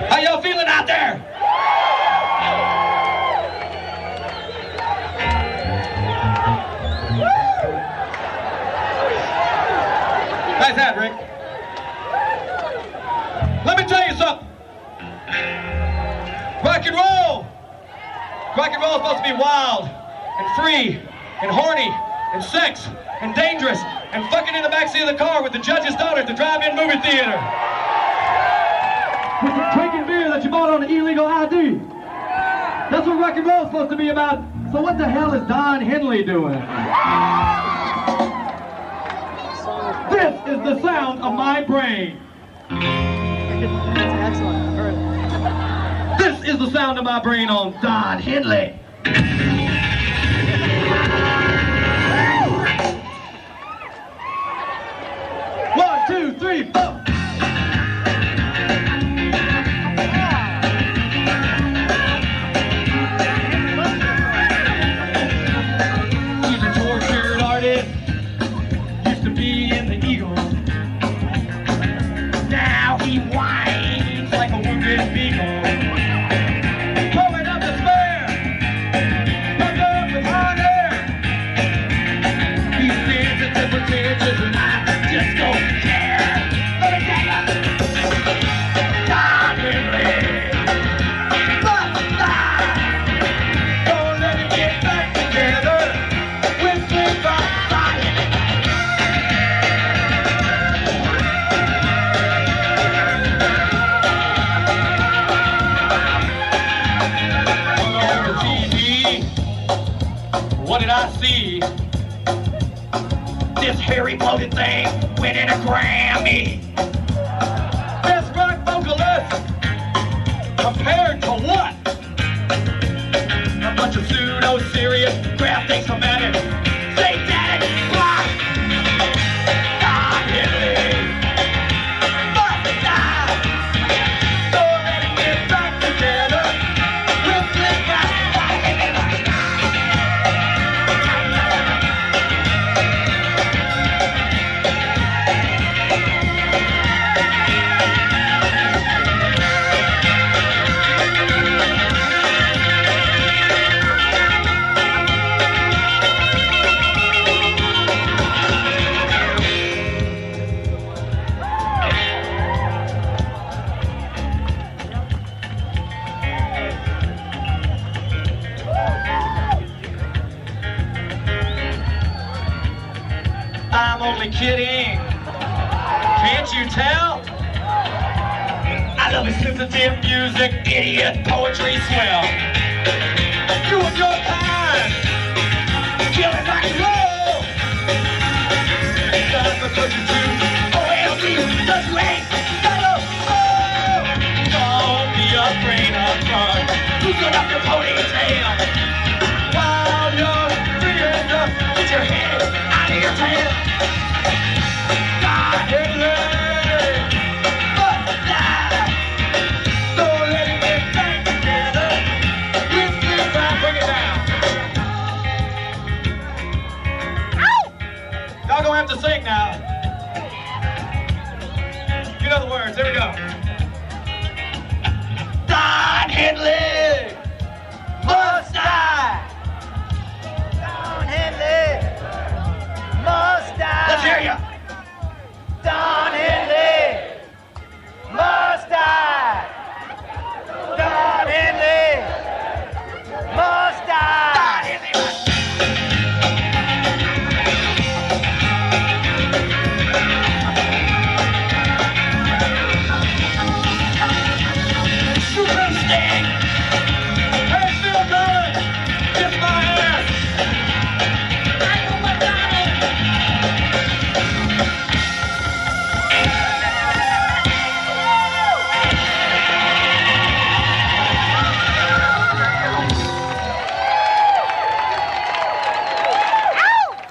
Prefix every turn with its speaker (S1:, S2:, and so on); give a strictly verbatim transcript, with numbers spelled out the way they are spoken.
S1: How y'all feeling out there? Nice hat, Rick. Let me tell you something. Rock and roll. Rock and roll is supposed to be wild and free and horny and sex and dangerous and fucking in the backseat of the car with the judge's daughter at the drive-in movie theater. Drinking beer that you bought on an illegal I D. That's what rock and roll is supposed to be about. So what the hell is Don Henley doing? This is the sound of my brain.
S2: That's excellent. I've heard it.
S1: This is the sound of my brain on Don Henley. One, two, three, four. He's a tortured artist. Used to be in the Eagles. Now he whines like a wounded beagle. Blowing up the spare. Pumped up with hot air. He sings at the pretentious and I just don't care. Let me tell ya. Don Henley. Fuck that. Don't let him get back together with Slim Rock Science. On T V, what did I see? This hairy bloated thing winning a Grammy. Best rock vocalist compared to what? A bunch of pseudo-serious, graphic, somatic, satanic rock. Don Henley. Fuck that. So let him get back together with Slim Rock Science. I'm only kidding. Can't you tell? I love his sensitive music, idiot poetry swell. You and your kind, killing rock and roll. That's because you do O L D, because you ain't got no soul. Don't be afraid of fun. Loosen up your ponytail. While you're freeing up, get your head out of your tail. Don Henley. Fuck that. Don't let him get back together. With this time, bring it down. Y'all gonna have to sing now. You know the words. Here we go. Don Henley.